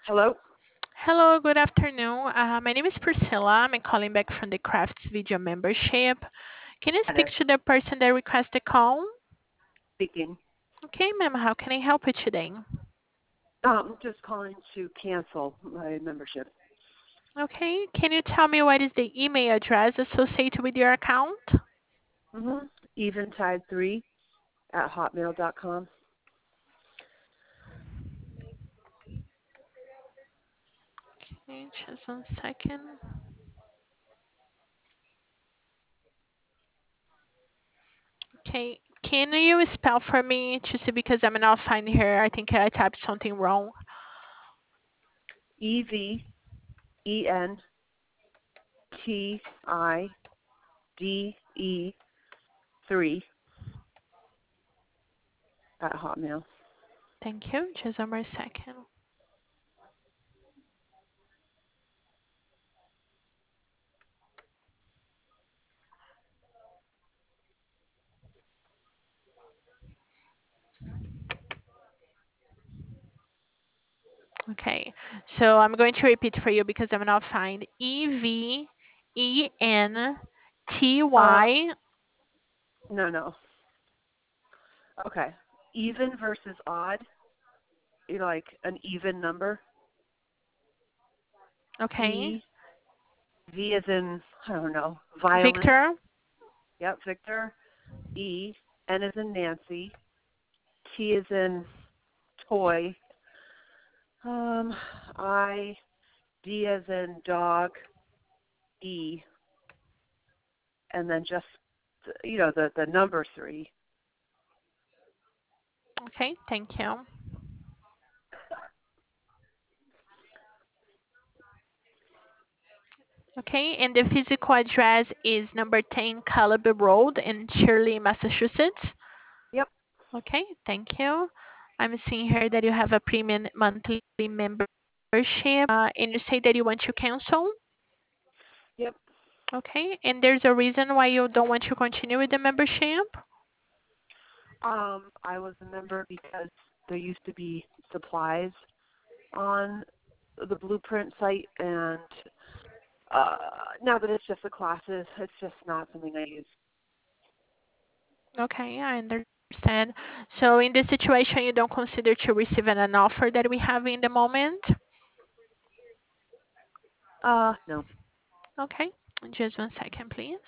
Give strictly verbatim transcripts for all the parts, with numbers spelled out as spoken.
Hello? Hello, good afternoon. Uh, my name is Priscilla. I'm calling back from the Crafts Video membership. Can I Hello. speak to the person that requested call? Speaking. Okay, ma'am, how can I help you today? Um, just calling to cancel my membership. Okay, can you tell me what is the email address associated with your account? Mm-hmm. Eventide three at hotmail dot com. Okay, just one second. Okay, can you spell for me to see because I'm not finding here. I think I typed something wrong. E V E N T I D E three at hotmail. Thank you. Just one more second. Okay, so I'm going to repeat for you because I'm not find E V E N T Uh, Y. no, no. Okay. Even versus odd, you know, like an even number. Okay, E, V as in, I don't know, violin. Victor. Yep, Victor. E, N as in Nancy. T as in toy. Um, I, D as in dog, E, and then just, you know, the, the number three. Okay, thank you. Okay, and the physical address is number ten Caliber Road in Shirley, Massachusetts. Yep, Okay, thank you. I'm seeing here that you have a premium monthly membership, uh, and you say that you want to cancel. yep. Okay, and there's a reason why you don't want to continue with the membership. Um, I was a member because there used to be supplies on the Blueprint site, and uh, now that it's just the classes, it's just not something I use. Okay, I understand. So in this situation, you don't consider to receive an offer that we have in the moment? Uh, no. Okay, just one second, please.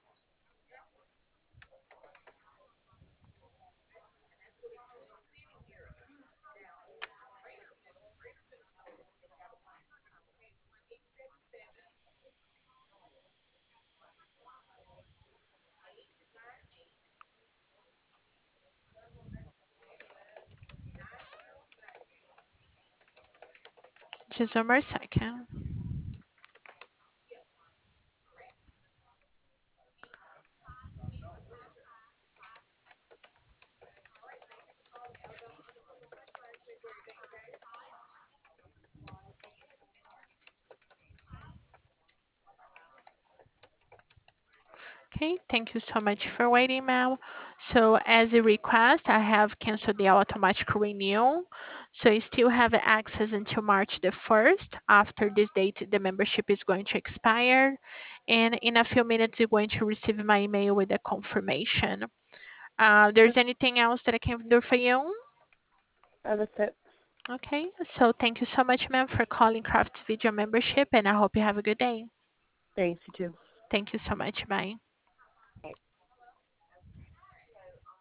Just one more second. Okay, thank you so much for waiting, ma'am. So as a request, I have canceled the automatic renewal. So you still have access until March the first. After this date, the membership is going to expire. And in a few minutes, you're going to receive my email with a confirmation. Uh, there's anything else that I can do for you? Uh, that's it. Okay, so thank you so much, ma'am, for calling Crafts Video membership, and I hope you have a good day. Thanks, you too. Thank you so much. Bye.